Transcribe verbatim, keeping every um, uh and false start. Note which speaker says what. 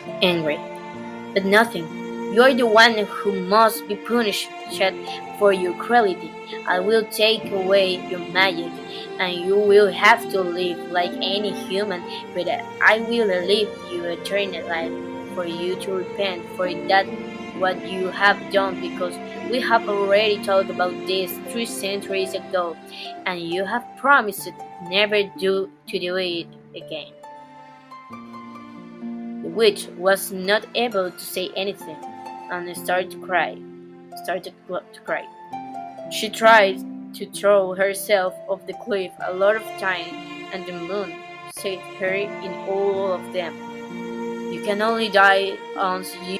Speaker 1: angry. But nothing. You are the one who must be punished for your cruelty. I will take away your magic, and you will have to live like any human, but I will leave you eternal life for you to repent for that what you have done, because we have already talked about this three centuries ago, and you have promised never do to do it again. The witch was not able to say anything, and started to cry. Started to cry. She tried to throw herself off the cliff a lot of times, and the moon saved her in all of them. You can only die once you